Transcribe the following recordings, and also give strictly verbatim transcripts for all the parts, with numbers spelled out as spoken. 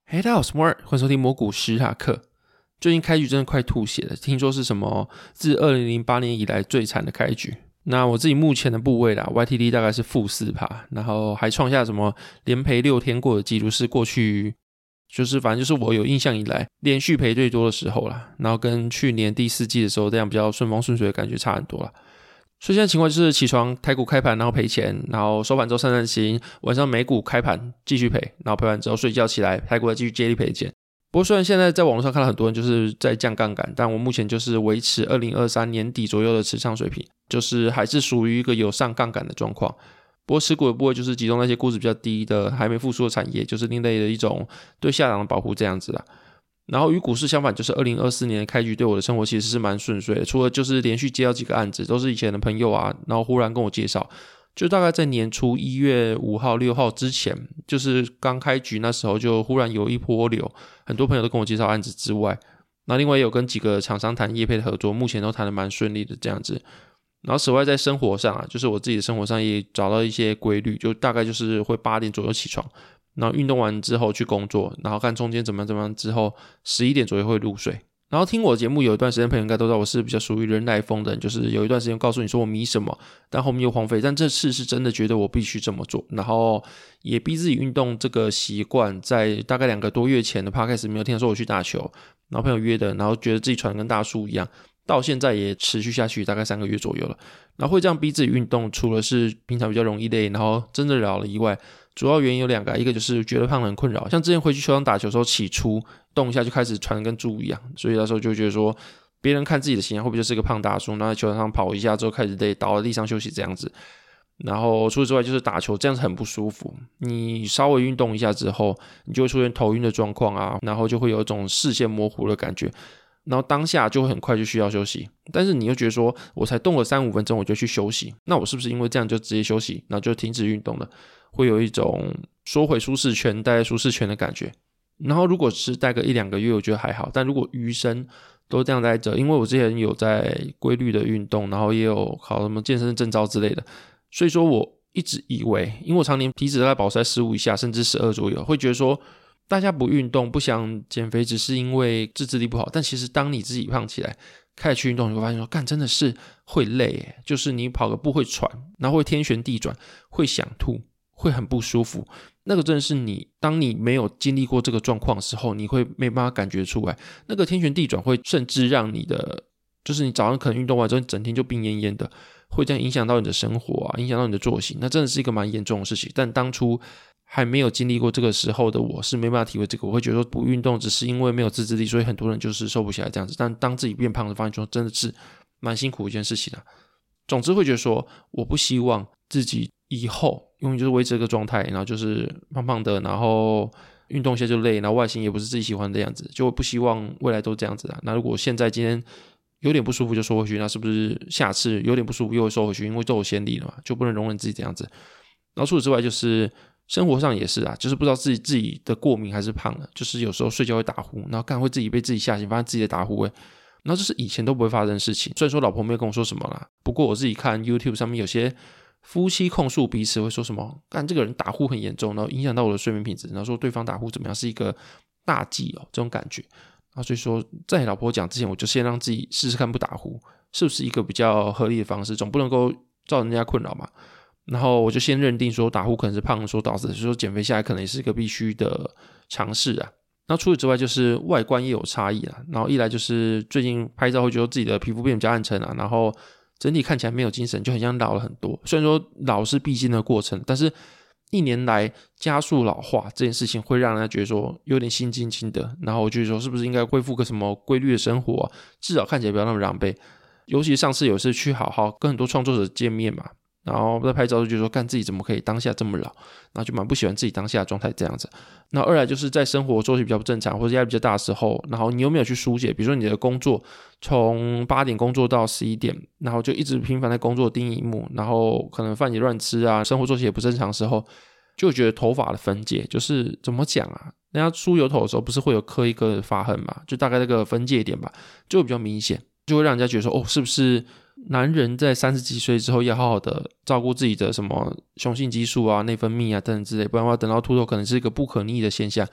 嘿，大家好，我是摩尔，欢迎收听魔股史塔克。最近开局真的快吐血了，听说是什么自二零零八年以来最惨的开局。那我自己目前的部位啦 ，Y T D 大概是负 百分之四， 然后还创下什么连赔六天过的记录，是过去就是反正就是我有印象以来连续赔最多的时候啦。然后跟去年第四季的时候这样比较顺风顺水的感觉差很多啦。所以现在情况就是起床台股开盘然后赔钱，然后收盘之后散散心，晚上美股开盘继续赔，然后赔完之后睡觉起来台股再继续接力赔钱。不过虽然现在在网络上看到很多人就是在降杠杆，但我目前就是维持二零二三年底左右的持仓水平，就是还是属于一个有上杠杆的状况。不过持股的部位就是集中那些估值比较低的还没复苏的产业，就是另类的一种对下档的保护这样子啦。然后与股市相反，就是二零二四年的开局对我的生活其实是蛮顺遂的，除了就是连续接到几个案子都是以前的朋友啊，然后忽然跟我介绍，就大概在年初一月五号六号之前，就是刚开局那时候就忽然有一波流，很多朋友都跟我介绍案子之外，那另外也有跟几个厂商谈业配的合作，目前都谈得蛮顺利的这样子。然后此外在生活上啊，就是我自己的生活上也找到一些规律，就大概就是会八点左右起床，然后运动完之后去工作，然后看中间怎么样怎么样之后十一点左右会入睡。然后听我的节目有一段时间朋友应该都知道我是比较属于人来疯的人，就是有一段时间告诉你说我迷什么，但后面又荒废，但这次是真的觉得我必须这么做，然后也逼自己运动这个习惯，在大概两个多月前的 podcast 没有听到说我去打球，然后朋友约的，然后觉得自己传得跟大树一样，到现在也持续下去大概三个月左右了。然后会这样逼自己运动，除了是平常比较容易累，然后真的老了以外，主要原因有两个，一个就是觉得胖很困扰，像之前回去球场打球的时候起初动一下就开始传得跟猪一样，所以那时候就觉得说别人看自己的形象会不会就是个胖大叔，然后在球场上跑一下之后开始累，倒在地上休息这样子。然后除此之外就是打球这样子很不舒服，你稍微运动一下之后你就会出现头晕的状况啊，然后就会有一种视线模糊的感觉，然后当下就会很快就需要休息，但是你又觉得说我才动了三五分钟我就去休息，那我是不是因为这样就直接休息，然后就停止运动了，会有一种缩回舒适圈待在舒适圈的感觉。然后如果是待个一两个月我觉得还好，但如果余生都这样待着，因为我之前有在规律的运动，然后也有考什么健身证照之类的，所以说我一直以为，因为我常年体脂大概保持在十五以下甚至十二左右，会觉得说大家不运动不想减肥只是因为自制力不好，但其实当你自己胖起来开始去运动，你会发现说干真的是会累耶，就是你跑个步会喘，然后会天旋地转，会想吐，会很不舒服，那个真的是你当你没有经历过这个状况的时候你会没办法感觉出来，那个天旋地转会甚至让你的就是你早上可能运动完之后你整天就病恹恹的，会这样影响到你的生活啊，影响到你的作息，那真的是一个蛮严重的事情。但当初还没有经历过这个时候的我是没办法体会这个，我会觉得说不运动只是因为没有自制力，所以很多人就是瘦不起来这样子，但当自己变胖的发现说真的是蛮辛苦的一件事情啊。总之会觉得说我不希望自己以后永远就是维持这个状态，然后就是胖胖的，然后运动一下就累，然后外形也不是自己喜欢的样子，就不希望未来都这样子啊。那如果现在今天有点不舒服就收回去，那是不是下次有点不舒服又会收回去，因为都有先例了嘛，就不能容忍自己这样子。然后除此之外就是生活上也是啊，就是不知道自己自己的过敏还是胖了，就是有时候睡觉会打呼，然后干会自己被自己吓醒，发现自己的打呼味，然后这是以前都不会发生的事情。虽然说老婆没有跟我说什么啦，不过我自己看 YouTube 上面有些夫妻控诉彼此会说什么干这个人打呼很严重，然后影响到我的睡眠品质，然后说对方打呼怎么样是一个大忌哦，这种感觉。然后所以说在老婆讲之前我就先让自己试试看不打呼是不是一个比较合理的方式，总不能够造成人家困扰嘛。然后我就先认定说打呼可能是胖所导致的，所以说减肥下来可能也是一个必须的尝试啊。那除此之外就是外观也有差异啊，然后一来就是最近拍照会觉得自己的皮肤变比较暗沉啊，然后整体看起来没有精神，就很像老了很多。虽然说老是必经的过程，但是一年来加速老化这件事情会让人家觉得说有点心惊惊的，然后我觉得说是不是应该恢复个什么规律的生活啊，至少看起来不要那么狼狈。尤其上次有次去好好跟很多创作者见面嘛，然后在拍照就觉得说干自己怎么可以当下这么老，然后就蛮不喜欢自己当下的状态这样子。那二来就是在生活作息比较不正常或者压力比较大的时候，然后你又没有去疏解，比如说你的工作从八点工作到十一点，然后就一直频繁在工作盯萤幕，然后可能饭也乱吃啊，生活作息也不正常的时候，就觉得头发的分界就是怎么讲啊，人家梳油头的时候不是会有刻一个发痕嘛，就大概那个分界点吧就会比较明显，就会让人家觉得说哦，是不是男人在三十几岁之后要好好的照顾自己的什么雄性激素啊内分泌啊等等之类，不然的话等到秃头可能是一个不可逆的现象，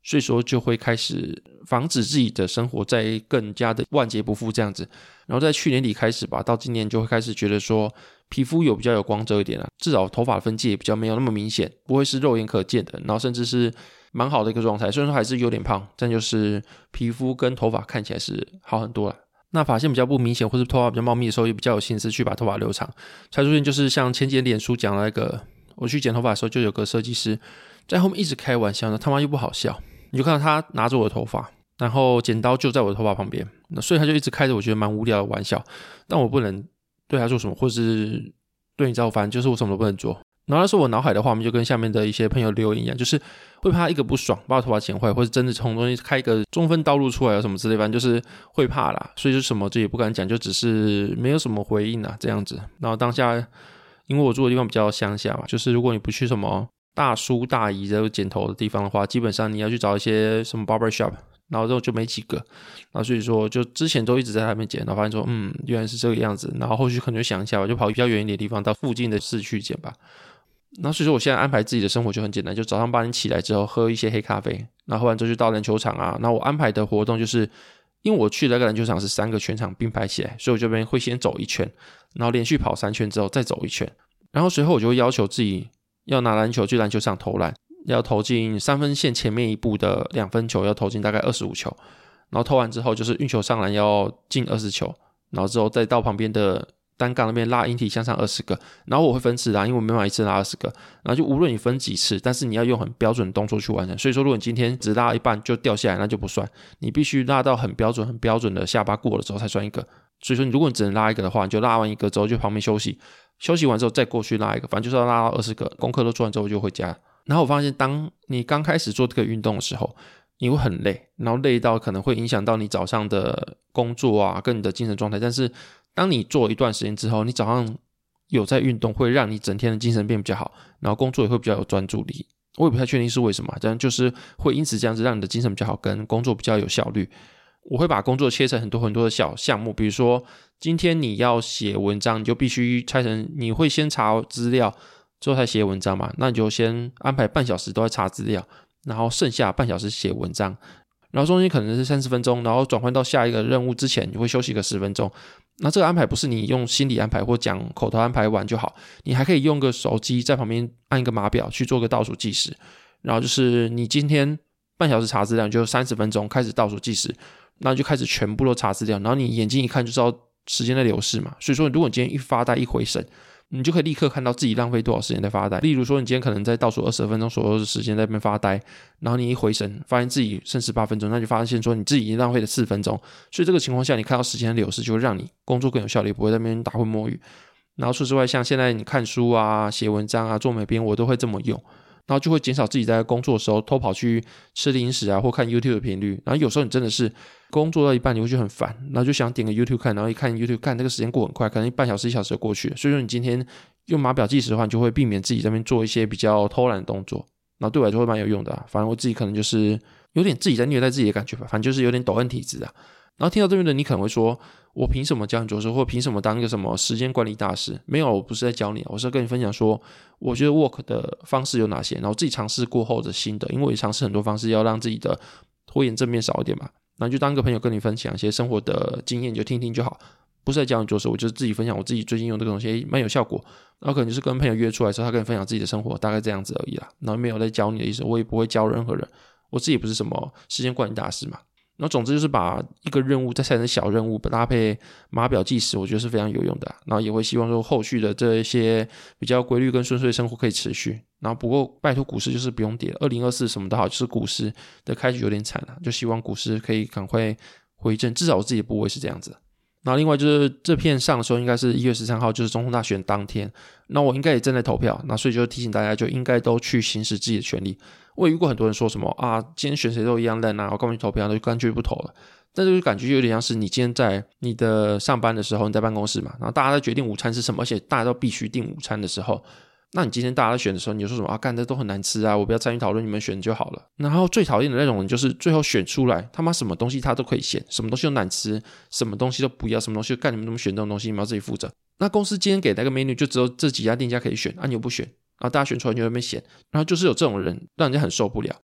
所以说就会开始防止自己的生活再更加的万劫不复这样子。然后在去年底开始吧，到今年就会开始觉得说皮肤有比较有光泽一点啦，至少头发分界也比较没有那么明显，不会是肉眼可见的，然后甚至是蛮好的一个状态。虽然说还是有点胖，但就是皮肤跟头发看起来是好很多啦。那发线比较不明显或是头发比较茂密的时候，也比较有心思去把头发留长。才出现就是像前几天脸书讲了那个，我去剪头发的时候就有个设计师在后面一直开玩笑，他妈又不好笑，你就看到他拿着我的头发，然后剪刀就在我的头发旁边，所以他就一直开着我觉得蛮无聊的玩笑，但我不能对他做什么，或是对你造反，就是我什么都不能做。然后那时候我脑海的画面就跟下面的一些朋友留言一样，就是会怕一个不爽把我头发剪坏，或是真的从东西开一个中分道路出来什么之类，反正就是会怕啦，所以就什么就也不敢讲，就只是没有什么回应啦这样子。然后当下因为我住的地方比较乡下嘛，就是如果你不去什么大叔大姨的剪头的地方的话，基本上你要去找一些什么 barber shop， 然后就没几个，然后所以说就之前都一直在那边剪，然后发现说嗯原来是这个样子，然后后续可能就想一下吧，就跑比较远一点的地方到附近的市区剪吧。那所以说我现在安排自己的生活就很简单，就早上八点起来之后喝一些黑咖啡，然后喝完之后就到篮球场啊。那我安排的活动就是因为我去的那个篮球场是三个全场并排起来，所以我这边会先走一圈，然后连续跑三圈之后再走一圈，然后随后我就会要求自己要拿篮球去篮球场投篮，要投进三分线前面一步的两分球要投进大概二十五球，然后投完之后就是运球上篮要进二十球，然后之后再到旁边的单杠那边拉引体向上二十个，然后我会分次拉，因为我没办法一次拉二十个，然后就无论你分几次，但是你要用很标准的动作去完成。所以说如果你今天只拉一半就掉下来，那就不算，你必须拉到很标准很标准的下巴过了之后才算一个。所以说如果你只能拉一个的话，你就拉完一个之后就旁边休息，休息完之后再过去拉一个，反正就是要拉到二十个，功课都做完之后就回家。然后我发现当你刚开始做这个运动的时候，你会很累，然后累到可能会影响到你早上的工作啊跟你的精神状态，但是当你做一段时间之后，你早上有在运动会让你整天的精神变比较好，然后工作也会比较有专注力。我也不太确定是为什么，但就是会因此这样子让你的精神比较好，跟工作比较有效率。我会把工作切成很多很多的小项目，比如说今天你要写文章，你就必须拆成你会先查资料之后才写文章嘛，那你就先安排半小时都在查资料，然后剩下半小时写文章，然后中间可能是三十分钟，然后转换到下一个任务之前你会休息个十分钟。那这个安排不是你用心理安排或讲口头安排完就好，你还可以用个手机在旁边按一个码表去做个倒数计时，然后就是你今天半小时查资料，你就三十分钟开始倒数计时，然后就开始全部都查资料，然后你眼睛一看就知道时间在流逝嘛。所以说如果你今天一发呆一回神，你就可以立刻看到自己浪费多少时间在发呆。例如说你今天可能在倒数二十分钟所有的时间在那边发呆，然后你一回神发现自己剩十八分钟，那就发现说你自己已经浪费了四分钟。所以这个情况下你看到时间的流逝就会让你工作更有效率，不会在那边打混摸鱼。然后除此之外，像现在你看书啊写文章啊做美编我都会这么用，然后就会减少自己在工作的时候偷跑去吃零食啊或看 YouTube 的频率。然后有时候你真的是工作到一半你会觉得很烦，然后就想点个 YouTube 看，然后一看 YouTube 看这个时间过很快，可能半小时一小时就过去了。所以说你今天用码表计时的话，你就会避免自己在那边做一些比较偷懒的动作，然后对我来说会蛮有用的啊。反正我自己可能就是有点自己在虐待自己的感觉吧，反正就是有点抖 M 体质啊。然后听到这边的你可能会说，我凭什么教你做事，或凭什么当一个什么时间管理大师？没有，我不是在教你，我是跟你分享说我觉得 work 的方式有哪些，然后自己尝试过后的心得，因为我也尝试很多方式要让自己的拖延正面少一点嘛，然后就当一个朋友跟你分享一些生活的经验，你就听听就好，不是在教你做事，我就是自己分享我自己最近用这个东西蛮有效果，然后可能就是跟朋友约出来的时候他跟你分享自己的生活，大概这样子而已啦，然后没有在教你的意思，我也不会教任何人，我自己也不是什么时间管理大师嘛。然后总之就是把一个任务再拆成小任务，搭配码表计时，我觉得是非常有用的啊。然后也会希望说后续的这些比较规律跟顺遂的生活可以持续。然后不过拜托股市就是不用跌，二零二四什么都好，就是股市的开局有点惨了，就希望股市可以赶快回正，至少我自己的部位是这样子。然后另外就是这片上的时候应该是一月十三号，就是总统大选当天，那我应该也正在投票，那所以就提醒大家就应该都去行使自己的权利。我也遇过很多人说什么啊，今天选谁都一样烂啊，我干嘛去投票，就干脆不投了。但这个感觉有点像是你今天在你的上班的时候，你在办公室嘛，然后大家在决定午餐是什么，而且大家都必须订午餐的时候，那你今天大家在选的时候，你就说什么啊，干这都很难吃啊，我不要参与讨论，你们选就好了。然后最讨厌的那种人就是最后选出来他妈什么东西他都可以选，什么东西都难吃，什么东西都不要，什么东西干你们怎么选这种东西，你们要自己负责。那公司今天给那个 menu 就只有这几家店家可以选，啊你又不选，然后大家选出来就在那边嫌，然后就是有这种人让人家很受不了。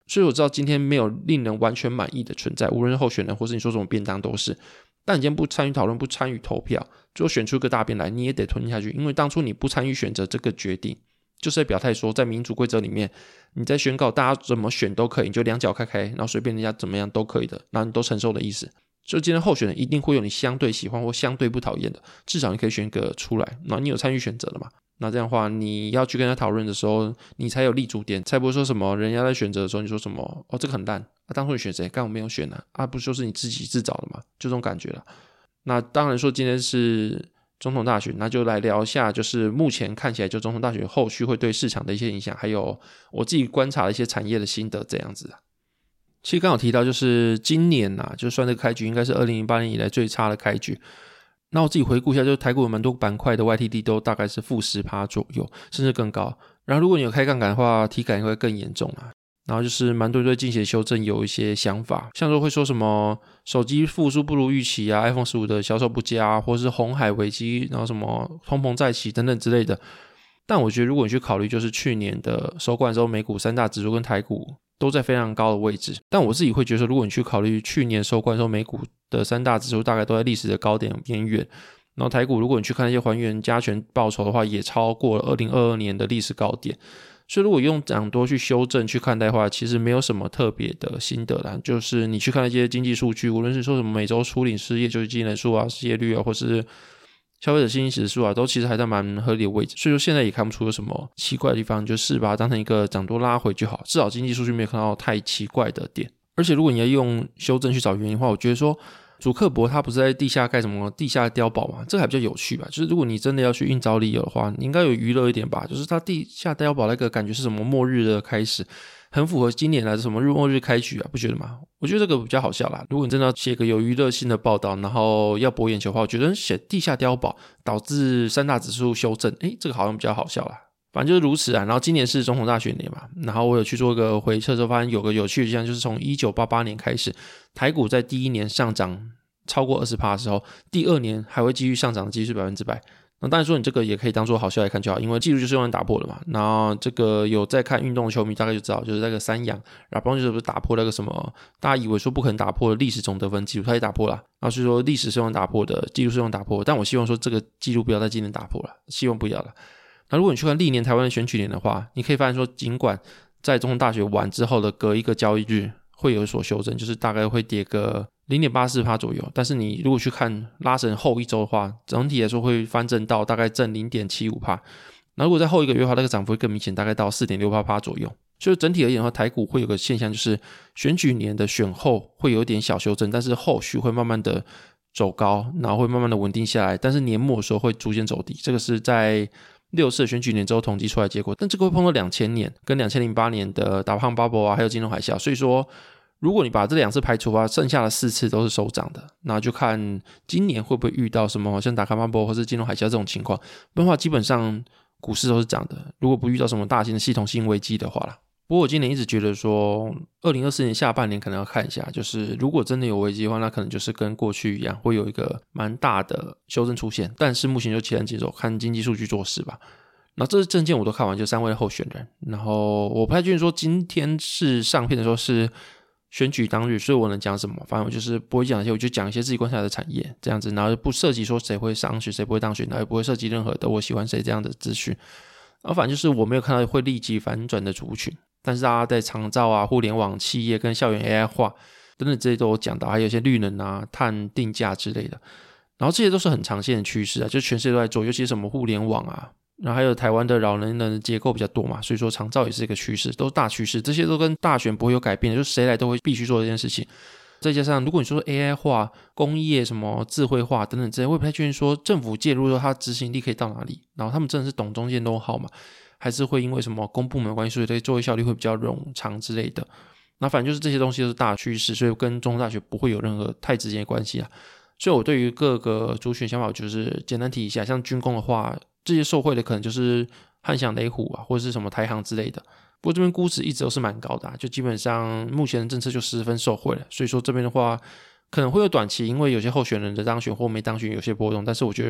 所以我知道今天没有令人完全满意的存在，无论是候选人或是你说什么便当都是。但你今天不参与讨论，不参与投票，最后选出一个大便来，你也得吞下去，因为当初你不参与选择这个决定，就是在表态说，在民主规则里面，你在宣告大家怎么选都可以，你就两脚开开，然后随便人家怎么样都可以的，然后你都承受的意思。就今天候选人一定会有你相对喜欢或相对不讨厌的，至少你可以选一个出来，然后你有参与选择了嘛？那这样的话，你要去跟他讨论的时候，你才有立足点，才不会说什么人家在选择的时候，你说什么哦这个很烂，啊当初你选谁？干我没有选啊，啊不就是你自己自找的嘛？就这种感觉了。那当然说今天是总统大选，那就来聊一下，就是目前看起来就总统大选后续会对市场的一些影响，还有我自己观察的一些产业的心得这样子啊。其实刚好提到就是今年啊，就算这个开局应该是二零零八年以来最差的开局。那我自己回顾一下，就是台股有蛮多板块的 Y T D 都大概是负 百分之十 左右，甚至更高。然后如果你有开杠杆的话，体感会更严重啊。然后就是蛮多人对近期的修正有一些想法，像说会说什么手机复苏不如预期啊 ，iPhone 十五的销售不佳啊，或是红海危机，然后什么通膨再起等等之类的。但我觉得如果你去考虑，就是去年的收官的时候，美股三大指数跟台股都在非常高的位置。但我自己会觉得说，如果你去考虑去年收官的时候，美股的三大指数大概都在历史的高点边缘，然后台股如果你去看那些还原加权报酬的话，也超过了二零二二年的历史高点。所以如果用这样多去修正去看待的话，其实没有什么特别的心得啦。就是你去看那些经济数据，无论是说什么每周初领失业救济金人数啊、失业率啊，或是消费者信心指数啊，都其实还在蛮合理的位置。所以说现在也看不出有什么奇怪的地方，就是把它当成一个涨多拉回就好，至少经济数据没有看到太奇怪的点。而且如果你要用修正去找原因的话，我觉得说祖克伯他不是在地下盖什么地下碉堡嘛，这个还比较有趣吧。就是如果你真的要去硬找理由的话，你应该有娱乐一点吧。就是他地下碉堡那个感觉是什么末日的开始，很符合今年来的什么末日开局啊，不觉得吗？我觉得这个比较好笑啦。如果你真的要写个有娱乐性的报道，然后要博眼球的话，我觉得写地下碉堡导致三大指数修正，诶，这个好像比较好笑啦。反正就是如此啊。然后今年是总统大选年嘛，然后我有去做一个回测之后，发现有个有趣的现象，就是从一九八八年开始，台股在第一年上涨超过 百分之二十 的时候，第二年还会继续上涨的几率是百分之百。那当然说你这个也可以当做好笑来看就好，因为记录就是用来打破的嘛。然后这个有在看运动的球迷大概就知道，就是那个三洋，然后就是不是打破那个什么大家以为说不可能打破的历史总得分记录，他也打破了。然后是说历史是用打破的，记录是用打破的，但我希望说这个记录不要在今年打破了，希望不要了。那如果你去看历年台湾的选举年的话，你可以发现说，尽管在总统大选完之后的隔一个交易日会有所修正，就是大概会跌个 零点八四 左右，但是你如果去看拉成后一周的话，整体来说会翻正到大概正 零点七五。 那如果在后一个月的话，那个涨幅会更明显，大概到 四点六八 左右。所以整体而言的话，台股会有个现象，就是选举年的选后会有点小修正，但是后续会慢慢的走高，然后会慢慢的稳定下来，但是年末的时候会逐渐走低，这个是在六次的选举年之后统计出来的结果。但这个会碰到两千年跟二零零八年的打胖 bubble 啊，还有金融海啸，所以说如果你把这两次排除啊，剩下的四次都是收涨的，那就看今年会不会遇到什么像打康 bubble 或是金融海啸这种情况，不然的话基本上股市都是涨的，如果不遇到什么大型的系统性危机的话啦。不过我今年一直觉得说二零二四年下半年可能要看一下，就是如果真的有危机的话，那可能就是跟过去一样会有一个蛮大的修正出现，但是目前就且战且走，看经济数据做事吧。然后这是政见我都看完，就三位候选人，然后我不太确定说今天是上片的时候是选举当日，所以我能讲什么，反正我就是不会讲一些，我就讲一些自己观察的产业这样子，然后不涉及说谁会上选谁不会当选，然后也不会涉及任何的我喜欢谁这样的资讯。然后反正就是我没有看到会立即反转的族群，但是大家在长照啊、互联网企业跟校园 A I 化等等这些都有讲到，还有一些绿能啊、碳定价之类的。然后这些都是很长线的趋势啊，就全世界都在做，尤其是什么互联网啊，然后还有台湾的老年人的结构比较多嘛，所以说长照也是一个趋势，都是大趋势，这些都跟大选不会有改变的，就是谁来都会必须做这件事情。再加上如果你说 A I 化、工业什么智慧化等等这些，我也不太确定说政府介入的它执行力可以到哪里，然后他们真的是懂中间都好嘛，还是会因为什么公部门的关系，所以对作业效率会比较冗长之类的。那反正就是这些东西都是大趋势，所以跟中大学不会有任何太直接的关系啊。所以我对于各个族群想法就是简单提一下，像军工的话，这些受惠的可能就是汉翔、雷虎啊，或者是什么台航之类的。不过这边估值一直都是蛮高的啊，就基本上目前的政策就十分受惠了，所以说这边的话可能会有短期因为有些候选人的当选或没当选有些波动，但是我觉得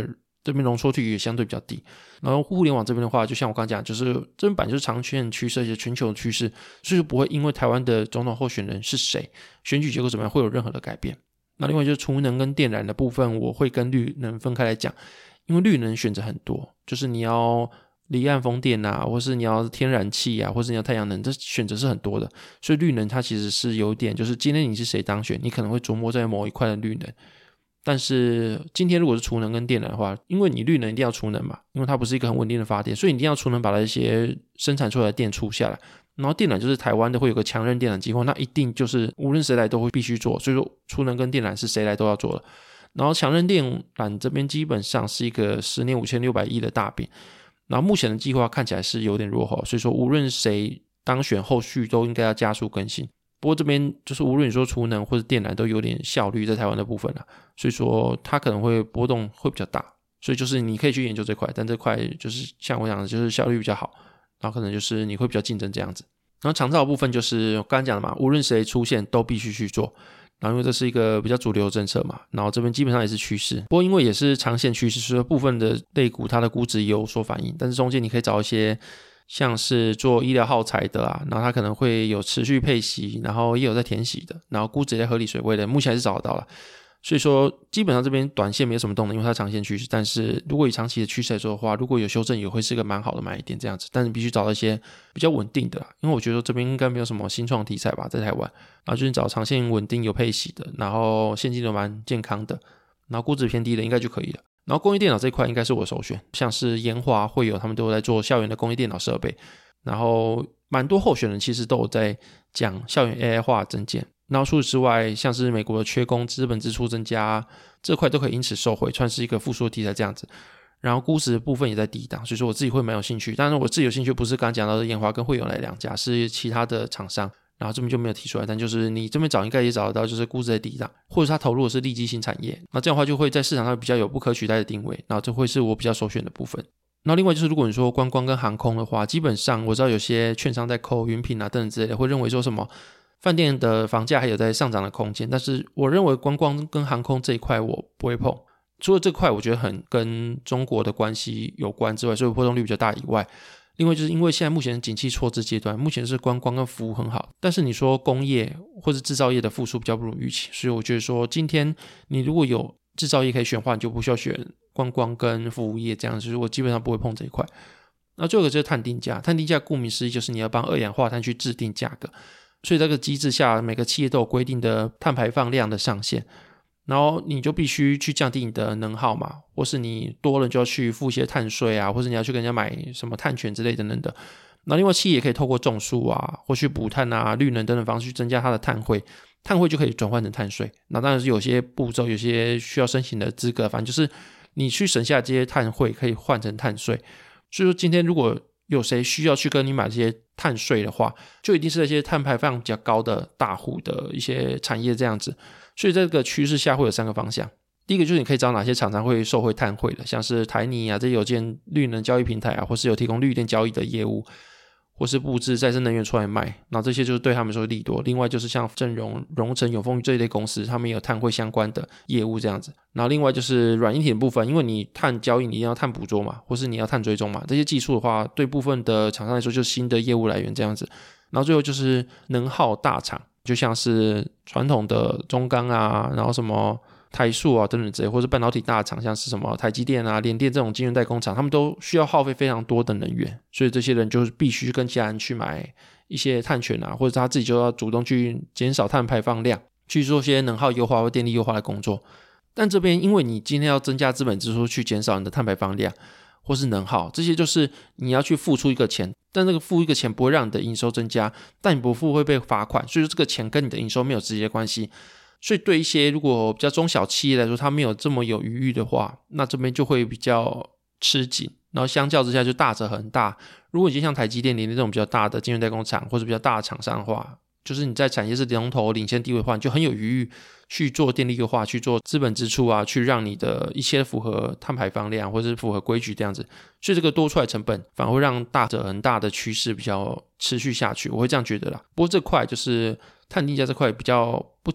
这边容错率也相对比较低。然后互联网这边的话，就像我刚刚讲，就是这边本来就是长线趋势，而且全球的趋势，所以说不会因为台湾的总统候选人是谁，选举结果怎么样会有任何的改变。那另外就是储能跟电缆的部分，我会跟绿能分开来讲，因为绿能选择很多，就是你要离岸风电啊，或是你要天然气啊，或是你要太阳能，这选择是很多的。所以绿能它其实是有点，就是今天你是谁当选，你可能会琢磨在某一块的绿能。但是今天如果是储能跟电能的话，因为你绿能一定要储能嘛，因为它不是一个很稳定的发电，所以你一定要储能把那些生产出来的电出下来。然后电缆就是台湾的会有个强韧电缆计划，那一定就是无论谁来都会必须做，所以说储能跟电缆是谁来都要做的。然后强韧电缆这边基本上是一个十年五千六百亿的大饼，然后目前的计划看起来是有点落后，所以说无论谁当选，后续都应该要加速更新。不过这边就是无论你说储能或者电缆都有点效率在台湾的部分啦，所以说它可能会波动会比较大，所以就是你可以去研究这块，但这块就是像我讲的就是效率比较好，然后可能就是你会比较竞争这样子。然后长照的部分就是我刚才讲的嘛，无论谁出现都必须去做，然后因为这是一个比较主流的政策嘛，然后这边基本上也是趋势，不过因为也是长线趋势，所以部分的类股它的估值也有所反应，但是中间你可以找一些像是做医疗耗材的啊，然后它可能会有持续配息，然后也有在填息的，然后估值也在合理水位的，目前还是找得到了。所以说基本上这边短线没有什么动能，因为它长线趋势，但是如果以长期的趋势来说的话，如果有修正也会是个蛮好的买点这样子，但是你必须找到一些比较稳定的啦，因为我觉得这边应该没有什么新创题材吧，在台湾，然后就是找长线稳定有配息的，然后现金流蛮健康的，然后估值偏低的应该就可以了。然后工业电脑这一块应该是我首选，像是研华会有他们都有在做校园的工业电脑设备，然后蛮多候选人其实都有在讲校园 A I 化增建，然后除此之外像是美国的缺工资本支出增加这块都可以因此受惠，算是一个复苏的题材这样子。然后估值的部分也在低档，所以说我自己会蛮有兴趣，但是我自己有兴趣不是刚刚讲到的研华跟汇友来两家，是其他的厂商，然后这边就没有提出来，但就是你这边找应该也找得到，就是估值在低档，或者他投入的是利基新产业，那这样的话就会在市场上比较有不可取代的定位，然后这会是我比较首选的部分。那另外就是如果你说观光跟航空的话，基本上我知道有些券商在扣云品啊等等之类的，会认为说什么饭店的房价还有在上涨的空间，但是我认为观光跟航空这一块我不会碰，除了这块我觉得很跟中国的关系有关之外，所以波动率比较大以外，另外就是因为现在目前景气错置阶段，目前是观光跟服务很好，但是你说工业或是制造业的复苏比较不如预期，所以我觉得说今天你如果有制造业可以选的话，你就不需要选观光跟服务业这样子，所以我基本上不会碰这一块。那最后一个就是碳定价，碳定价顾名思义就是你要帮二氧化碳去制定价格，所以这个机制下每个企业都有规定的碳排放量的上限，然后你就必须去降低你的能耗嘛，或是你多了就要去付一些碳税啊，或是你要去跟人家买什么碳权之类等等的。那另外企业也可以透过种树啊，或去补碳啊、绿能等等方式去增加它的碳汇，碳汇就可以转换成碳税。那当然是有些步骤，有些需要申请的资格，反正就是你去省下这些碳汇可以换成碳税。所以说今天如果有谁需要去跟你买这些碳税的话，就一定是那些碳排放比较高的大户的一些产业这样子。所以这个趋势下会有三个方向，第一个就是你可以找哪些厂商会受惠碳汇的，像是台泥啊，这有建绿能交易平台啊，或是有提供绿电交易的业务，或是布置再生能源出来卖，那这些就是对他们说利多。另外就是像正荣、荣成、永丰这一类公司，他们也有碳汇相关的业务这样子。然后另外就是软硬体的部分，因为你碳交易你一定要碳捕捉嘛，或是你要碳追踪嘛，这些技术的话对部分的厂商来说就是新的业务来源这样子。然后最后就是能耗大厂，就像是传统的中钢啊，然后什么台塑啊等等之类，或是半导体大厂，像是什么台积电啊、联电这种晶圆代工厂，他们都需要耗费非常多的能源，所以这些人就是必须跟其他人去买一些碳权啊，或者他自己就要主动去减少碳排放量，去做些能耗优化或电力优化的工作。但这边因为你今天要增加资本支出去减少你的碳排放量或是能耗，这些就是你要去付出一个钱，但这个付一个钱不会让你的营收增加，但你不付会被罚款，所以说这个钱跟你的营收没有直接关系。所以对一些如果比较中小企业来说，它没有这么有余裕的话，那这边就会比较吃紧，然后相较之下就大者很大。如果已经像台积电、联电这种比较大的晶圆代工厂或者比较大的厂商的话，就是你在产业是龙头领先地位的话，你就很有余裕去做电力优化，去做资本支出啊，去让你的一些符合碳排放量或者是符合规矩这样子，所以这个多出来成本反而会让大者很大的趋势比较持续下去，我会这样觉得啦。不过这块就是碳定价这块比较不急，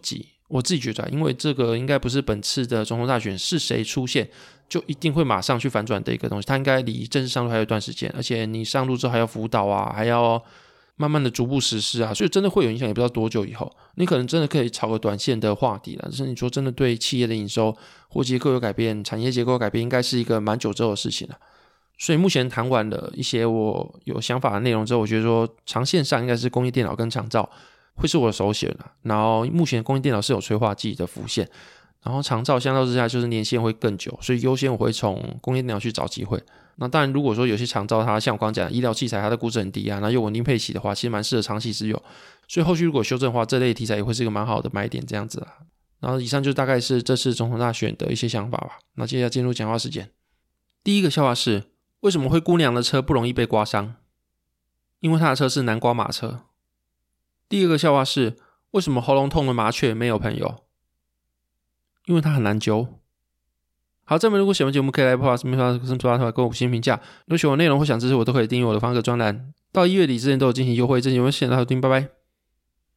我自己觉得、啊、因为这个应该不是本次的总统大选是谁出现就一定会马上去反转的一个东西，它应该离正式上路还有一段时间，而且你上路之后还要辅导啊，还要慢慢的逐步实施啊，所以真的会有影响，也不知道多久以后。你可能真的可以炒个短线的话题啦，但是你说真的对企业的营收或结构有改变，产业结构有改变，应该是一个蛮久之后的事情了。所以目前谈完了一些我有想法的内容之后，我觉得说长线上应该是工业电脑跟长照会是我的首选了。然后目前工业电脑是有催化剂的浮现，然后长照相较之下就是年限会更久，所以优先我会从工业电脑去找机会。那当然如果说有些长照它像我刚刚讲的医疗器材它的估值很低啊，那又稳定配息的话，其实蛮适合长期持有，所以后续如果修正的话，这类题材也会是一个蛮好的买点这样子啦。然后以上就大概是这次总统大选的一些想法吧。那接下来进入讲话时间。第一个笑话是，为什么灰姑娘的车不容易被刮伤？因为她的车是南瓜马车。第二个笑话是，为什么喉咙痛的麻雀没有朋友？因为它很难揪。好，这边如果喜欢节目可以来 Podcast 什么什么给我五星评价。如果喜欢我内容或想支持我，都可以订阅我的方格专栏。到一月底之前都有进行优惠，这期有没有谢谢大家收听，拜拜。